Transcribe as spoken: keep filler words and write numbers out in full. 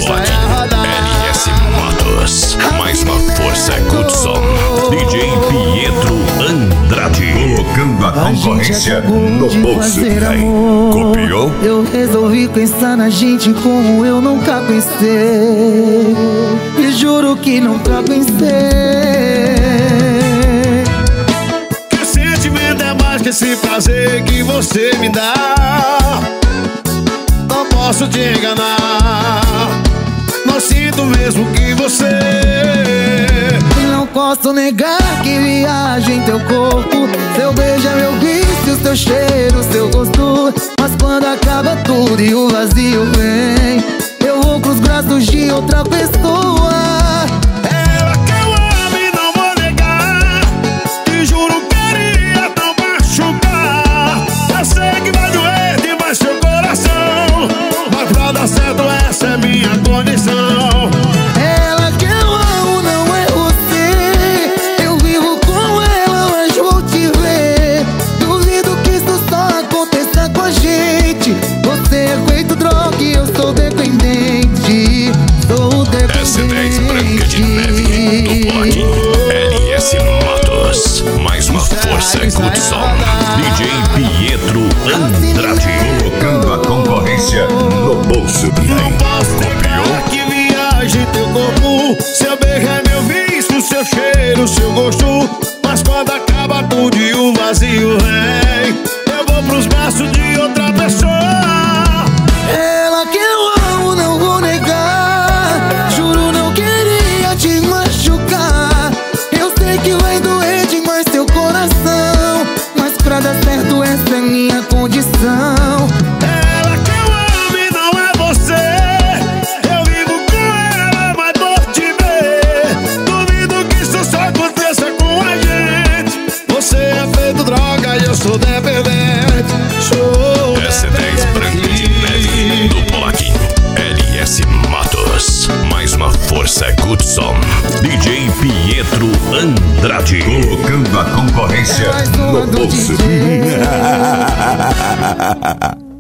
pista Pode. é rodar. L S Motos, mais uma força Goodson. D J Pietro Andrade, colocando a A gente concorrência acabou no de bolso. fazer Aí, amor. copiou? Eu resolvi pensar na gente como eu nunca pensei. E juro que nunca pensei. Que sentimento é mais que esse prazer que você me dá. Não posso te enganar. Não sinto mesmo que você. E não posso negar que viajo em teu corpo. Seu beijo é meu vício, seu cheiro, seu gosto. Mas quando acaba tudo e o vazio vem, eu vou pros braços de outra pessoa. Ela que eu amo e não vou negar. Te juro queria tão machucar. Eu sei que vai doer demais seu coração, mas pra dar certo essa é minha condição. Ela que eu amo não é você. Eu vivo com ela, mas vou te ver. Duvido que isso só aconteça com a gente. Você é feito droga e eu sou dependente. Sou dependente. S dez Branca de Neve, do bloquinho L S Motos, mais uma força Goodson. D J Pietro Andrade, colocando a concorrência no bolso. Não posso negar que viaja em teu corpo. Seu beijo é meu vício, seu cheiro, seu gosto. Mas quando acaba tudo e o vazio vem, eu vou pros braços de outra pessoa. Ela que eu amo, não vou negar. Juro, não queria te machucar. Eu sei que vai doer demais teu coração, mas pra dar certo essa é minha condição. Ela que eu amo e não é você. Eu vivo com ela, mas por te ver. Duvido que isso só aconteça com a gente. Você é feito droga e eu sou dependente. Sou S dez Branca de Neve, do bloquinho L S Motos, mais uma força Goodson. D J Pietro Andrade, colocando a concorrência É mais uma no do bolso. D J.